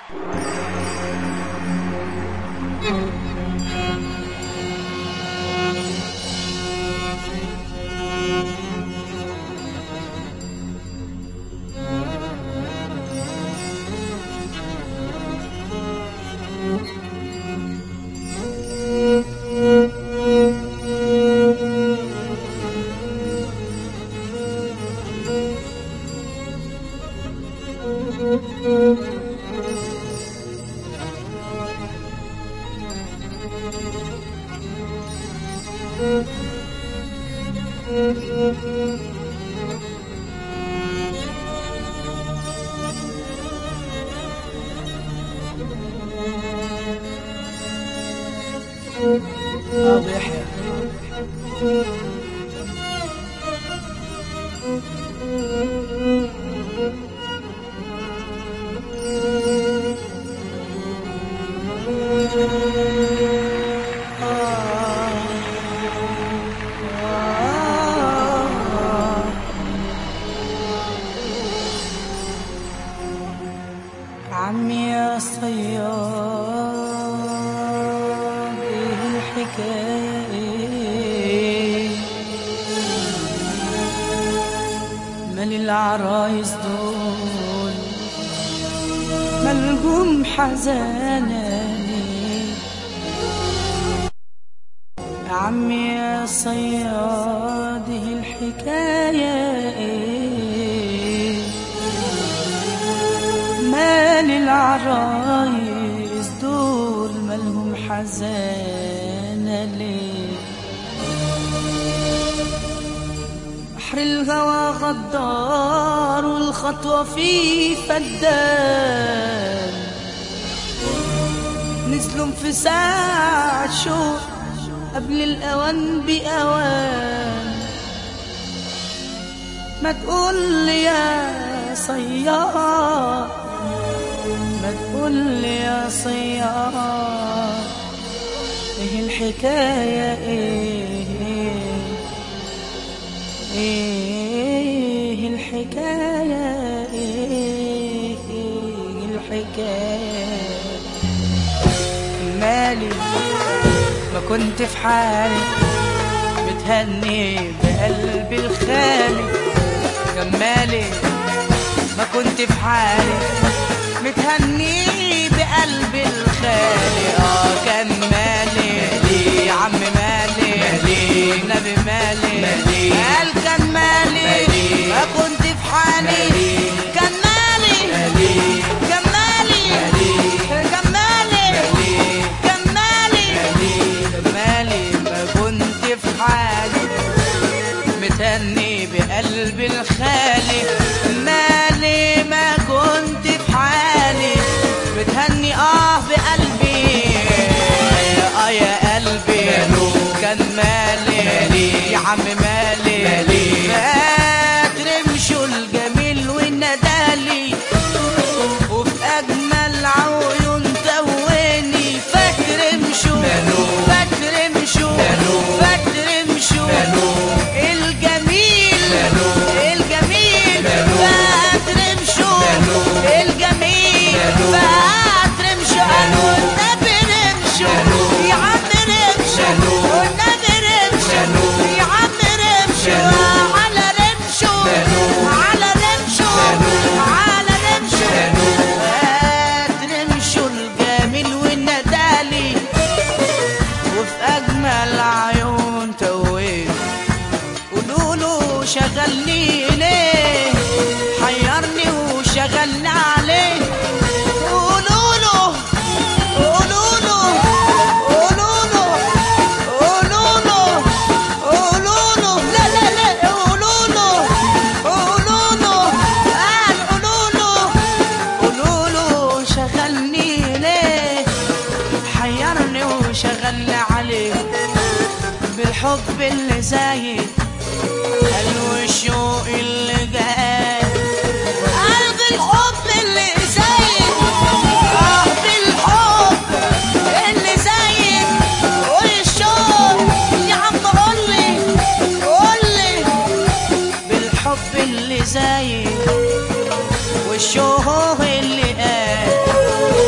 واضح. عمي يا صياد ايه الحكاية؟ مال العرايس دول مالهم حزاناني. عمي يا صياد ايه الحكاية؟ مال العرايس دول مالهم حزانة ليه؟ بحر الهوى غدار والخطوة فيه فدان، نزلوا في ساعة شوق قبل الأوان بأوان. ما تقول لي يا صياد، ما تقول لي يا صياد ايه الحكاية؟ ايه الحكاية؟ ايه الحكاية؟ مالي ما كنت في حالي متهني بقلبي الخالي. كمالي ما كنت في حالي متهني بقلبي الخالي. كان مالي يا عم مالي النبي مالي قال كان مالي ما كنت في حالي. كان مالي كان مالي كان مالي كان مالي كان مالي ما كنت في حالي متهني بقلبي الخالي. مالي ما كنت في حالي متهني بقلبي يا قلبي. كان مالي يا عم مالي فاكر مشو الجميل والندالي وفي اجمل عيون تواني. فاكر مشو فاكر مشو فاكر مشو الجميل الجميل. فاكر مشو الجميل فاكر مشو والنبي رمشو يا عم رمشو والنبي رمشو يا عم رمشو على رمشو على رمشو على رمشو. فاكر مشو الجميل والندالي وفي اجمل عيون توين. قولوله شغلني ليه حيرني وشغلني عليه. قولوله قولوله قولوله قولوله قولوله لا لا لا قولوله قولوله قال قولوله قولوله شغلني ليه حيرني وشغلني عليه. بالحب اللي زايد حلو الشوق اللي جاي قلب الحب اللي زايد. بالحب اللي زايد والشوق يا عم قولي قولي. بالحب اللي زايد والشوق اللي قال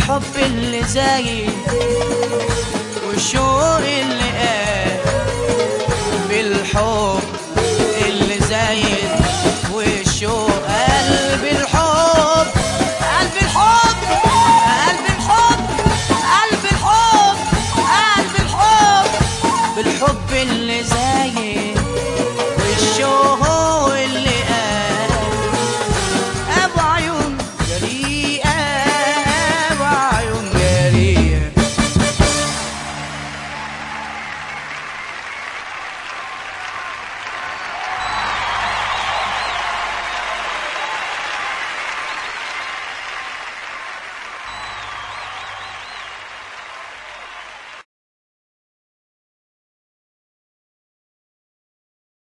بالحب اللي زايد